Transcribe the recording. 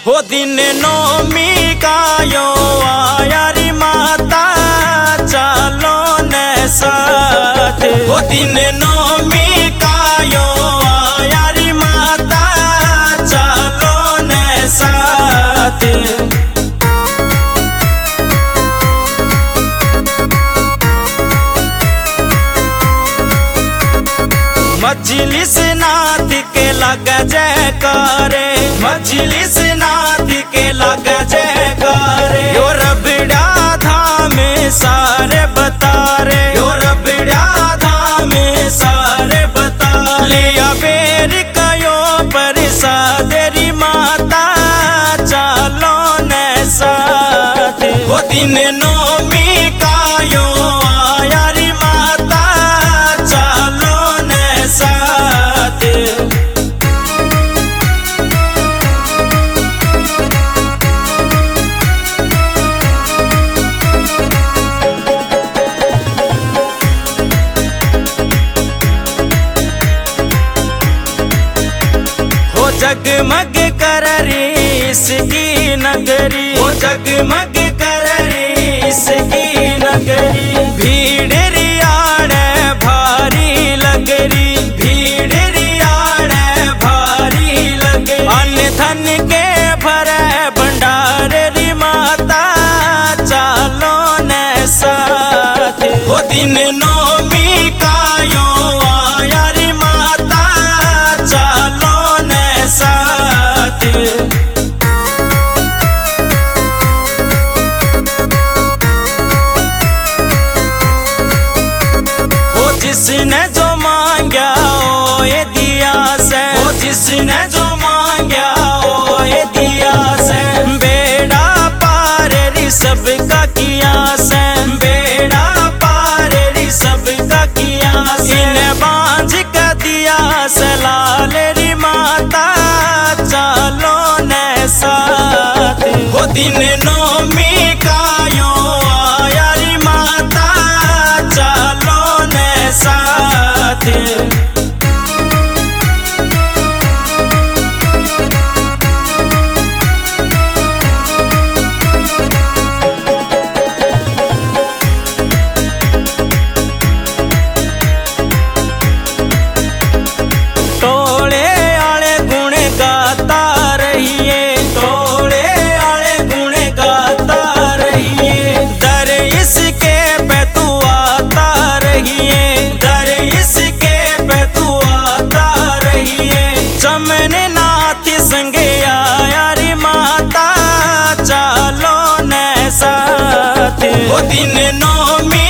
हो दिन नौमी का यो आया री माता चलो न साथ। हो दिन नौमी का यो आया री माता चलो न साथ। मजलिस नाथ के लग जयकारे, मजलिस नाथ के लग जयकारे। यो रबड़ा धाम सारे बता रे, यो रबड़ा धाम सारे बता। लिया बेर कयो प्रसाद री माता चलो न साथ। वो दिन नौमी का यो आया री माता चलो न साथ। हो जगमग कर री इसकी नगरी, हो जगमग कर री इसकी नगरी। भीड़ रियाड़ भारी लगरी, भीड़ रियाड़ भारी लगरी। अन्न धन के भरे भंडार री माता चलो न साथ। हो दिन नौमी का यो आया री माता चलो न साथ। जिसने जो मांगा ओ ये दिया से, ओ जिसने जो मांगा ओ ये दिया से। बेड़ा पार री सबका किया से, बेड़ा पार री सबका किया से। इन्हें बांझ का दिया से लाल री माता चलो न साथ। वो दिन नौमी का यो आया री माता चलो न साथ। टोले आले गुण गाता रहिए, टोले आले गुण गाता रहिए। दर इसके पे तू आता रहिए, दर इसके पे तू आता रहिए। चमन नाथ संग आया री माता चलो न साथ। वो दिन नौमी